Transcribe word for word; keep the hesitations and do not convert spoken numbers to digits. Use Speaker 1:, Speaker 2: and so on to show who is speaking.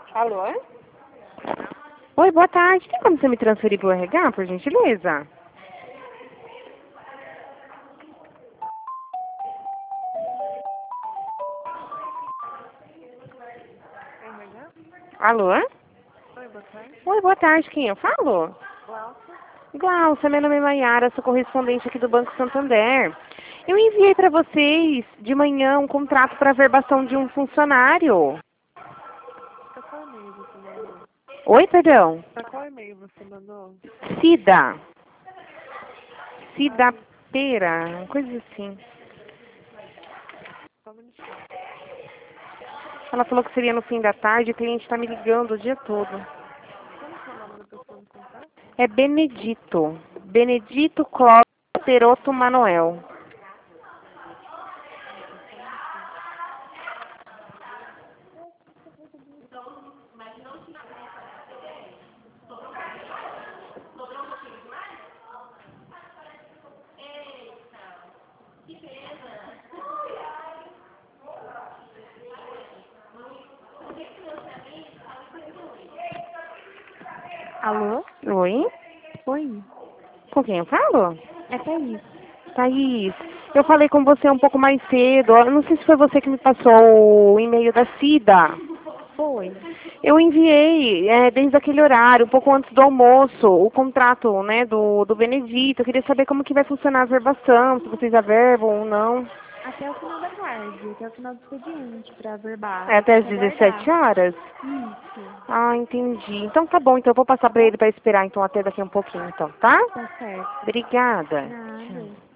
Speaker 1: Alô?
Speaker 2: Oi, boa tarde. Tem como você me transferir pro R H, por gentileza?
Speaker 1: R H?
Speaker 2: Alô?
Speaker 1: Oi, boa tarde.
Speaker 2: Oi, boa tarde. Quem eu falo?
Speaker 1: Glaucia?
Speaker 2: Glaucia, meu nome é Maiara, sou correspondente aqui do Banco Santander. Eu enviei para vocês de manhã um contrato para verbação de um funcionário.
Speaker 1: Pra qual e-mail você mandou?
Speaker 2: Oi, perdão.
Speaker 1: Pra qual e-mail você mandou?
Speaker 2: Cida.
Speaker 1: Ah,
Speaker 2: Cida Pera, uma coisa assim.
Speaker 1: só um minutinho.
Speaker 2: Ela falou que seria no fim da tarde, o cliente está me ligando o dia todo.
Speaker 1: Como que é o nome da pessoa no contrato?
Speaker 2: É Benedito. Benedito Cláudio Peroto Manuel.
Speaker 1: Ok, só um minutinho. Alô?
Speaker 2: Oi?
Speaker 1: Oi,
Speaker 2: Com quem eu falo?
Speaker 1: é Thaís.
Speaker 2: Thaís, eu falei com você um pouco mais cedo. Eu não sei se foi você que me passou o e-mail da Cida.
Speaker 1: Foi.
Speaker 2: Eu enviei é, desde aquele horário, um pouco antes do almoço, o contrato, né, do, do Benedito. Eu queria saber como que vai funcionar a verbação, se vocês averbam ou não.
Speaker 1: Até o final da tarde, até o final do expediente, pra verbar.
Speaker 2: É
Speaker 1: Aí
Speaker 2: até
Speaker 1: tem
Speaker 2: às
Speaker 1: que
Speaker 2: dezessete
Speaker 1: aguardar.
Speaker 2: horas?
Speaker 1: Isso.
Speaker 2: Ah, entendi. Então tá bom, então eu vou passar
Speaker 1: Tá
Speaker 2: pra
Speaker 1: bom?
Speaker 2: ele pra esperar então até daqui a um pouquinho, então, tá?
Speaker 1: Tá certo.
Speaker 2: Obrigada. Tchau.
Speaker 1: Nada.